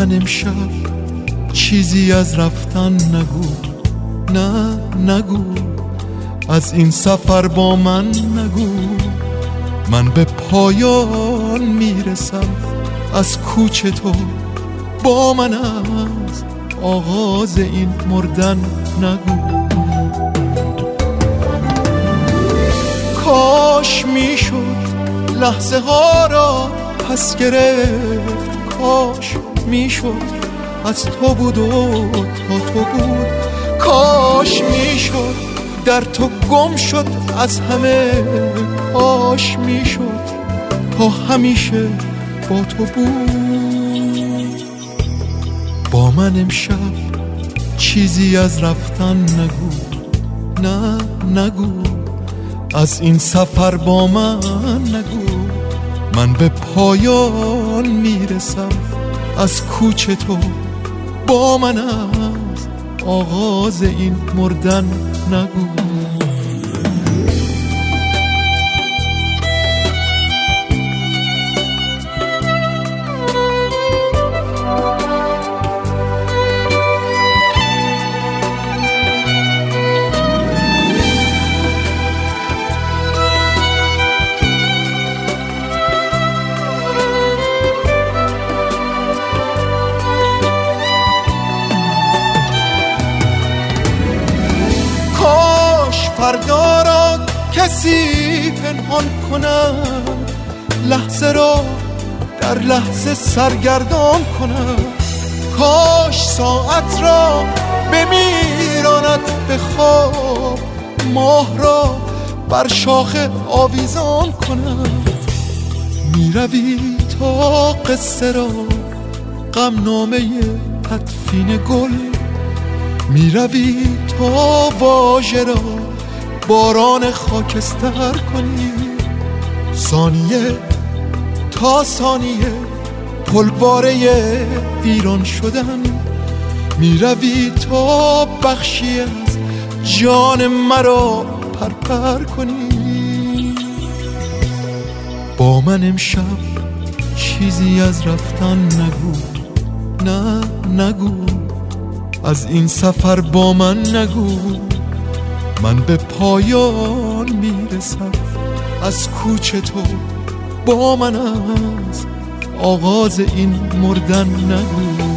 من امشب چیزی از رفتن نگو، نه نگو، از این سفر با من نگو. من به پایان میرسم از کوچ تو، با من از آغاز این مردن نگو. کاش میشد لحظه ها را پس گرفت، کاش میشد از تو بود و تا تو بود، کاش میشد در تو گم شد از همه، کاش میشد تا همیشه با تو بود. با من امشب چیزی از رفتن نگو، نه نگو، از این سفر با من نگو. من به پایان میرسم از کوچ تو، با من از آغاز این مردن نگو. فردا را کسی پنهان کند، لحظه را در لحظه سرگردان کند. کاش ساعت را بمیراند به خواب، ماه را بر شاخه آویزان کند. میروی تا قصه را غمنامه تدفین گل، میروی تا واژه را باران خاکستر کنی. ثانیه تا ثانیه پلواره ویران شدن، میروی تا بخشی از جان مرا پرپر کنی. با من امشب چیزی از رفتن نگو، نه نگو، از این سفر با من نگو. من به پایان میرسم از کوچ تو، با من از آغاز این مردن نگو.